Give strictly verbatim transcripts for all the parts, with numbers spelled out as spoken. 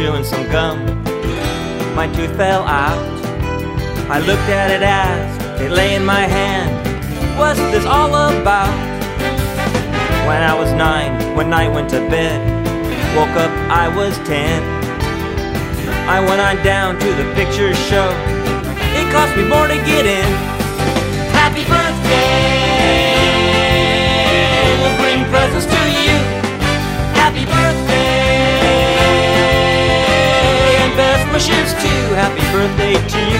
chewing some gum. My tooth fell out. I looked at it as it lay in my hand. What's this all about? When I was nine, one night went to bed. Woke up, I was ten. I went on down to the picture show. It cost me more to get in. Happy birthday! We'll bring presents to you. Happy birthday! And best wishes too. Happy birthday to you.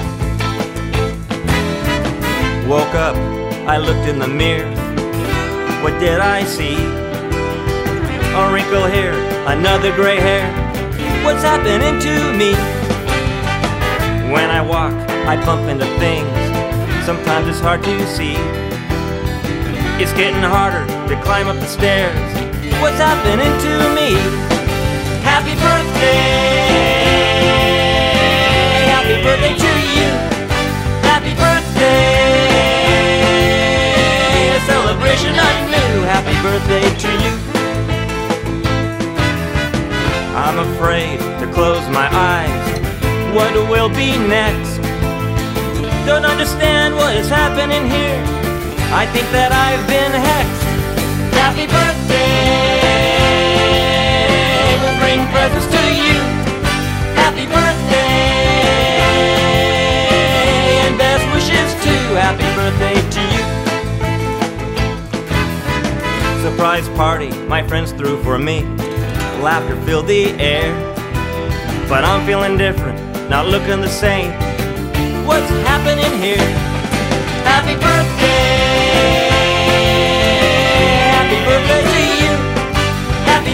Woke up, I looked in the mirror. What did I see? A wrinkle here, another gray hair. What's happening to me? When I walk, I bump into things. Sometimes it's hard to see. It's getting harder to climb up the stairs. What's happening to me? Happy birthday! Happy birthday to you. Happy birthday! A celebration anew. Happy birthday to you. I'm afraid to close my eyes. What will be next? Don't understand what is happening here. I think that I've been hexed. Happy birthday! We'll bring presents to you. Happy birthday! And best wishes too. Happy birthday to you. Surprise party my friends threw for me. Laughter filled the air. But I'm feeling different, not looking the same. What's happening here? Happy birthday! Happy birthday to you. Happy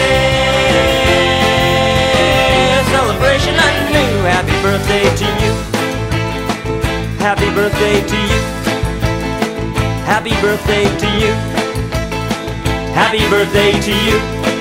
birthday! A celebration anew. Happy birthday to you. Happy birthday to you. Happy birthday to you. Happy birthday to you.